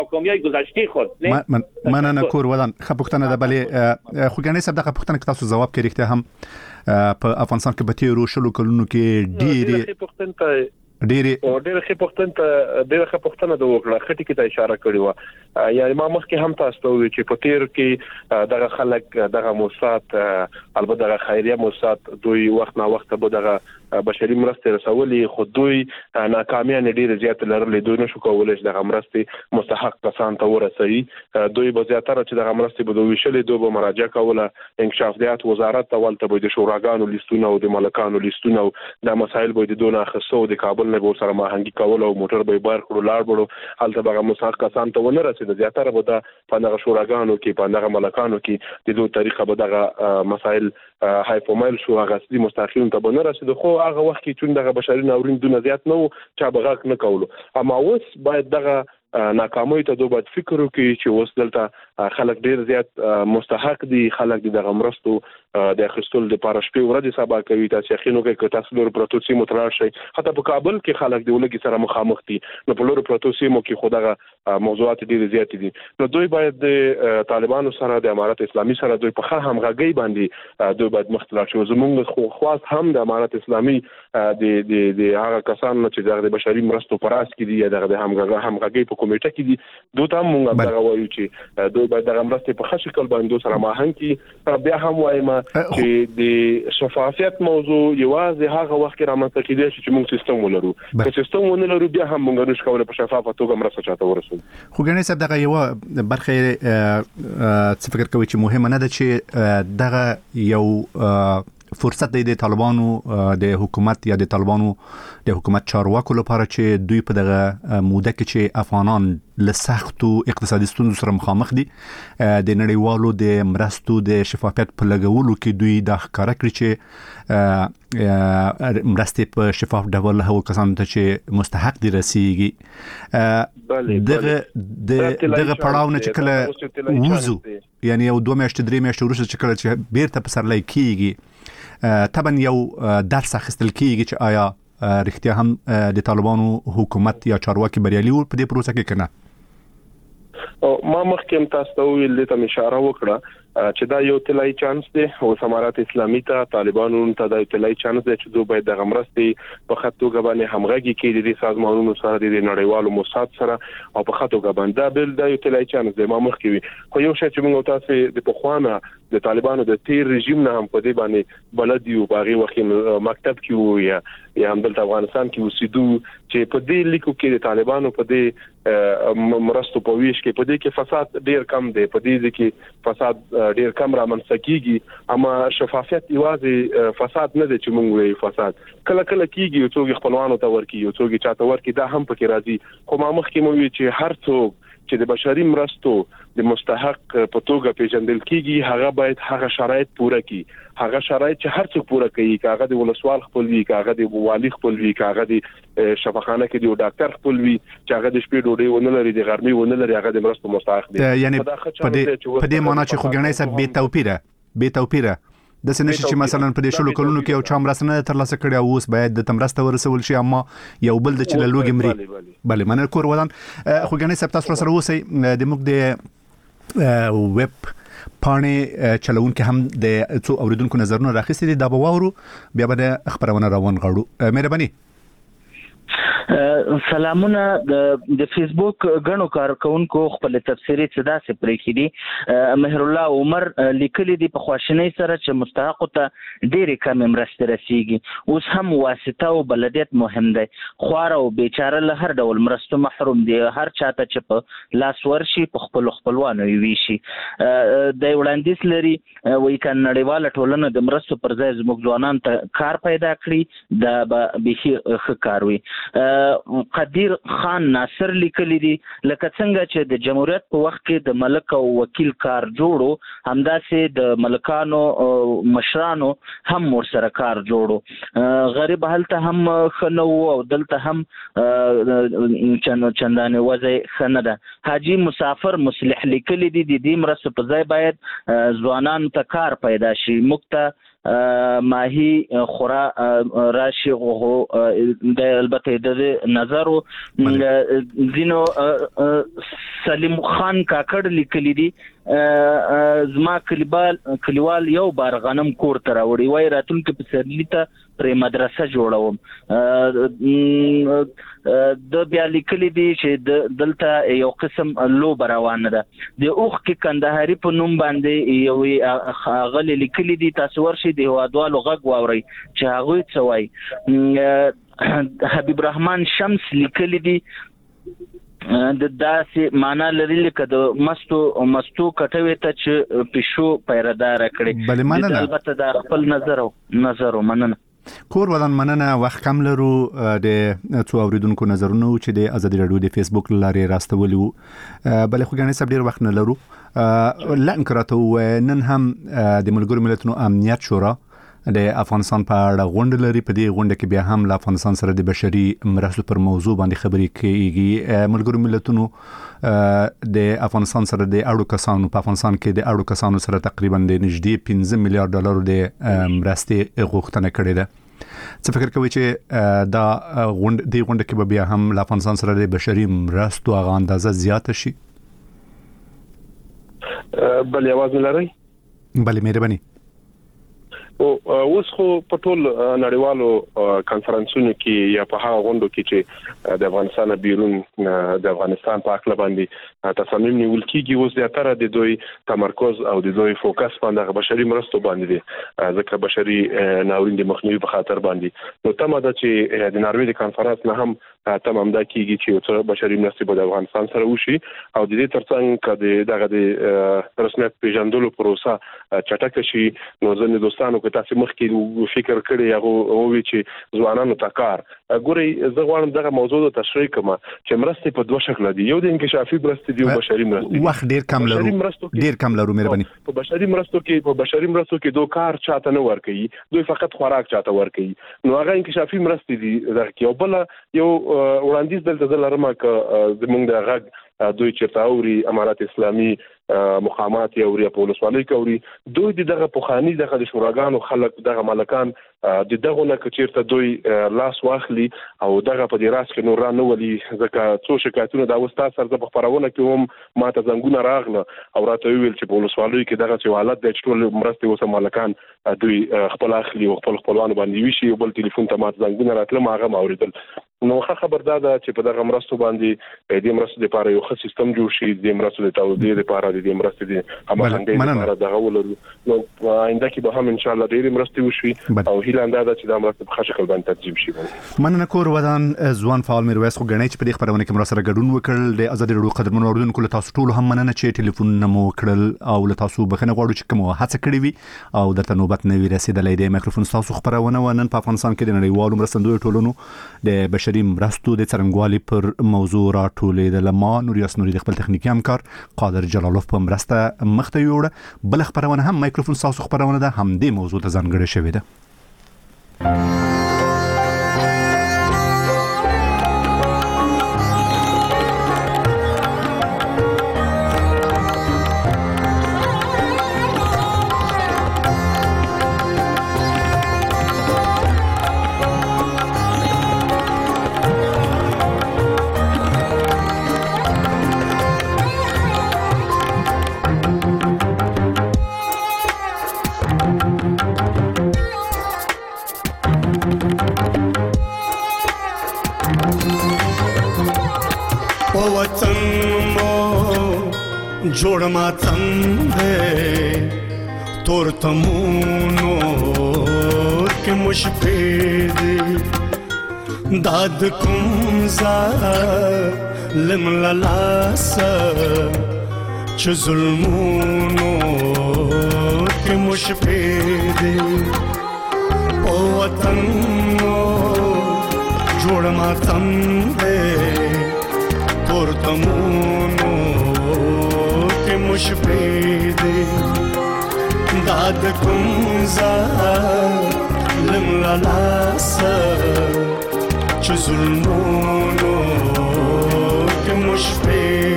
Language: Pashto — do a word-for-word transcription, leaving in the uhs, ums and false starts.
حکومت گذشته خود نه من من نه کور ودان خپوختنه ده بلی خوګنې سب دغه پوښتنه کې تاسو جواب کې رښتیا هم په افغانستان کې به تیرو شلو کلونو کې ډېری ډېری او ډېر ښه پوښتنه ته ډېر ښه پوښتنه د وکړه خټی کې ته اشاره کړې و یعنی ما مخکې هم تاسو ته وی چې په تیر کې دغه خلک دغه موسسات البته دغه خیریه موسسات دوی وخت نه وخت به دغه بشري مرستې رسولې خو دوی ناکامیان ډېر زیات لرلې دوی نشو کولای چې دغه مرستې مستحق کسان ته ورسوي دوی به زیاتره چې دغه مرستې به دوی شلې دوی به مراجعه کوله انکشافات وزارت ته ولته به د شوراګانو لیستونه او د ملکانو لیستونه د مسایل به د دونه خصو د کابل نه به سره ماهنګي کول او موټر به بار کړو لاړ بړو هلته به مستحق کسان ته ونه رسید زیاتره به د پندغه شوراګانو کې پندغه ملکانو کې د دوه طریقه به دغه مسایل های فومایل شو هغه سړي مستحقین ته به نه رسید خو هغه وخت کې چې دغه بشري ناورین دونه زیات نه چا بغاک نه کولو اما اوس باید دغه ناکامۍ ته دوه باید فکر وکړي چې اوس دلته خلک ډیر زیات مستحق دي خلک د مرستو د اخیستلو لپاره شپې ورځې سبا کوي تاسو یقینو کې که تاسو لور پروتو سیمو ترار شي حتی په کابل کې خلک د ولګي سره مخامخ دي نو په لور پروتو سیمو کې خدغه موضوعات ډیر زیات دي نو دوی باید د طالبانو سره د امارت اسلامي سره دوی په ښه همغږي باندې دوی باید مختلف شي زموږ خو خاص هم د امارت اسلامي د د د هغه کسانو چې د بشري مرستو پراس کې دي دغه د همغږي همغږي په کمیټه کې دي دوی ته موږ دغه وایو چې دوی باید دغه مرستې په ښه شکل باندې سره ماهنګ کی بیا هم وایم چې د شفافیت موضوع یوازې هغه وخت کې رامنځته کېدای شي چې موږ سیستم ولرو که سیستم ونه لرو بیا هم موږ نشو کولای په شفافه توګه مرسته چاته ورسوو خو ګڼې صاحب دغه یو برخه څه فکر کوي چې مهمه نه ده چې دغه یو فرصت دی د طالبانو د حکومت یا د طالبانو د حکومت چارواکو لپاره چې دوی په دغه موده کې چې افغانان له سختو اقتصادي ستونزو سره مخامخ دي د نړیوالو د مرستو د شفافیت په لګولو کې دوی د ښکارا کړی چې مرستې په شفاف ډول هغو کسانو ته چې مستحق دي رسیږي دغه دغه پړاو نه چې کله ووزو یعنی یو دوه میاشتې درې میاشتې وروسته چې کله چې بیرته پسرلی کیږي طبعا یو درس اخیستل کیږي چې آیا رښتیا هم د طالبانو حکومت یا چارواکي بریالي وو په دې پروسه کې کنه ما مخکې تاسو ته ویل ته اشاره وکړه چې دا یو طلایي چانس دی او امارات اسلامي ته طالبانو ته دا طلایي چانس دی چې دوی باید د مرستې په خط توګه باندې همغږي کړي د سازمانونو سره د نړیوالو موسسات سره او په خط توګه باندې دا بل دا یو طلایي چانس دی ما مخکې وی خو یو شی چې موږ تاسو د پخوانه د طالبانو د تیر رژیم نه هم په دې باندې بلد یو باغی وخت مکتب کې یا یا هم د افغانستان کې اوسېدو چې په دې لیکو کې د طالبانو په دې مرستو په ویش کې په دې کې فساد ډیر کم دی په دې کې فساد ډیر کم رامنځته کیږي اما شفافیت یوازې فساد نه دی چې موږ وایو فساد کله کله کیږي یو څوک خپلوانو ته ورکی یو څوک چاته ورکی دا هم پکې راځي خو ما مخکې مو وی چې هر څوک چې د بشري مرستو د مستحق په توګه پیژندل کیږي هغه باید هغه شرایط پوره کړي هغه شرایط چې هر څوک پوره کوي هغه د ولسوال خپلوي هغه د والی خپلوي هغه د شفاخانه کې د ډاکټر خپلوي چې هغه د شپې ډوډۍ ونه لري د غرمې ونه لري هغه د مرستو مستحق دي یعنی په دې په دې معنی چې خو ګڼې سره به توپیره به توپیره د سنشي چې مثلا په دې شلو کلونو کې یو چا مرسته تر لاسه کړی او اوس باید د تمرسته ورسول شي اما یو بل د چې له لوګي مري بله من کور ودان خو ګڼې سره تاسو سره اوسئ د موږ د ویب پاڼې چلون کې هم د څو اوریدونکو نظرونه راخستې دي دا به واورو بیا به د خبرونه روان غړو مهرباني سلامونه د فیسبوک غنو کارکونکو خپل تفسیری صدا سي پرې کړي مهر الله عمر لیکلي دي په خواشنۍ سره چې مستحق ته ډېر کم مرسته رسیږي اوس هم واسطه او بلدیت مهم دی خوار او بیچاره له هر ډول مرستو محروم دي هر چاته چې په لاس ورشي په خپل خپلوانو وي شي د وړاندیز لري وایي کله نړیواله ټولنه د مرستو پر ځای زموږ ځوانان ته کار پیدا کړي دا به به ښه کار وي قدیر خان ناصر لیکلی دي لکه څنګه چې د جمهوریت په وخت کې د ملک او وکیل کار جوړو همداسې د ملکانو مشرانو هم ورسره کار جوړو غریب هلته هم خنو او دلته هم چندانه وضع خنه ده حاجی مسافر مصلح لیکلی دي د دې مرسته په ځای باید ځوانان ته کار پیدا شي مکته ماهی خورا راشي او د البته د نظر زینو سلیم خان کاکړ لیکلی دي زما کلیوال کلیوال یو بار غنم کور ته راوړي وای راتلونکي پسرلی ته پرې مدرسه جوړوم د بیا لیکلی دي چې دلته یو قسم لوبه روانه ده د اوخ کې کندهاري په نوم باندې یو غلي لیکلی دي تاسو ورشي د هوادوالو غږ واوري چې هغه څه وای حبیب الرحمن شمس لیکلی دي د داسې معنا لري لکه د مستو مستو کټوي ته چې پښو پیردار کړي بل مننه البته د خپل نظر نظر مننه کور ودان مننه وخت کم لرو د څو اوریدونکو نظرونو چې د ازادي رادیو د فیسبوک لارې راستولي وو بل خو ګڼې سب ډیر وخت نه لرو لن کراته نن هم د ملګرو ملتونو امنیت شورا د افغانستان په اړه غونډه لري په دې غونډه کې بیا هم له افغانستان سره د بشري مرستو پر موضوع باندې خبرې کیږي ملګرو ملتونو د افغانستان سره د اړو کسانو په افغانستان کې د اړو کسانو سره تقریبا د نږدې پنځه میلیارډ ډالر د مرستې غوښتنه کړې ده څه فکر کوي چې دا غونډه د غونډه کې بیا هم له افغانستان سره د بشري مرستو هغه اندازه زیاته شي بل یوازې لري بل مهرباني او اوس خو په ټول نړیوالو کانفرنسونو کې یا په هغه غونډو کې چې د افغانستان بیرون د افغانستان په اړه باندې تصمیم نیول کیږي اوس د اتره د دوی تمرکز او د دوی فوکس باندې بشري مرستو باندې دي ځکه بشري ناورین د مخنیوي په خاطر باندې نو تمه ده چې د ناروې د کانفرنس نه هم تمام ده کیږي چې څو بشري مرستې په افغانستان سره وشي او د دې ترڅنګ کده دغه د رسمیت پیژندلو پروسه چټک شي نو ځنې دوستانو تاسو مخکې فکر کړی هغه او چې ځوانانو ته کار ګوري زه غواړم دغه موضوع ته تشریح کوم چې مرستې په دوه شکل دي یو د انکشافي مرستې دی او بشري مرستې وخت ډیر کم لرو ډیر کم لرو مهرباني په بشري مرستو کې په بشري مرستو کې دوه کار چاته نه ورکوي دوی فقط خوراک چاته ورکوي نو هغه انکشافي مرستې دي دغه یو بل یو وړاندیز دلته لرمه ک زمونږ د غږ دوی چیرته اوري امارات اسلامي مقامات یا اوري په ولسوالۍ کې اوري دوی دغه پوخانی دغه د شوراګانو خلک دغه ملکان د دغه نه کچیرته دوی لاس واخلي او دغه په دې راس کې نور نه ولي ځکه څو شکایتونه دا وستا سره د خبرونه کې هم ماته زنګونه راغله او راته ویل چې په ولسوالۍ کې دغه څه حالت د ټول مرستې وسه ملکان دوی خپل اخلي او خپل خپلوان باندې ویشي او بل ټلیفون ته ماته زنګونه راتله ماغه اوریدل نو خبردار ده چې په دغه مرستو باندې د مرستو لپاره یو ښه سیستم جوړ شي د مرستو د توزیع لپاره د مرستو د همغږۍ لپاره دغه ولرو نو آینده کې به هم ان شاء الله ډېر مرستې وشي او هیله انده چې دا مرستې په ښه شکل باندې ترتیب شي مننه کور ودان ځوان فعال میرویس خو غنی چې په دې خبرونه کې مرسته ګډون وکړل د ازادي رادیو قدرمن اوریدونکو له تاسو ټول هم مننه چې ټلیفون نمو کړل او له تاسو بخنه غواړو چې کوم هڅه کړې وي او درته نوبت نه وي رسیدلې د میکروفون تاسو خبرونه ونن په افغانستان کې د نړیوالو مرستندوی ټولونو د بشري مرستو د څرنګوالي پر موضوع راټولې د لما نوریاس نوري د خپل تخنیکی همکار قادر جلالوف په مرسته مخته یوړه بل خبرونه هم میکروفون تاسو خبرونه ده هم د موضوع ته ځانګړې شوې ده جوړ ما څنګه تور تمونو کې مشپې داد کوم زا لم لاس چې ظلمونو کې مشپې او وطن جوړ ما څنګه تور تمونو مشپې دې داد کوم ظالم لاس چې ظلمونو کې مشپې